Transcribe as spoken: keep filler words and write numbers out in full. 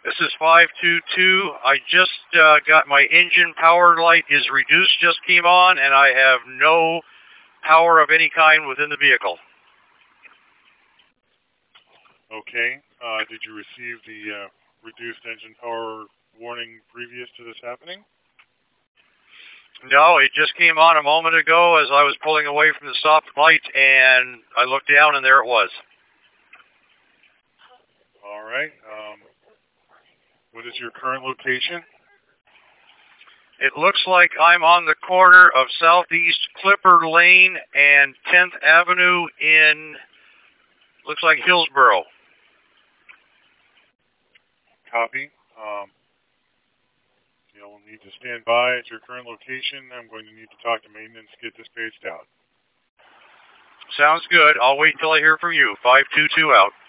This is five two two. I just uh, got my engine power light is reduced, just came on, and I have no power of any kind within the vehicle. Okay. Uh, did you receive the uh, reduced engine power warning previous to this happening? No, it just came on a moment ago as I was pulling away from the stop light, and I looked down, and there it was. All right. Um, what is your current location? It looks like I'm on the corner of Southeast Clipper Lane and tenth Avenue in, looks like Hillsboro. Copy. Um, you'll need to stand by at your current location. I'm going to need to talk to maintenance to get this paged out. Sounds good. I'll wait until I hear from you. five two two out.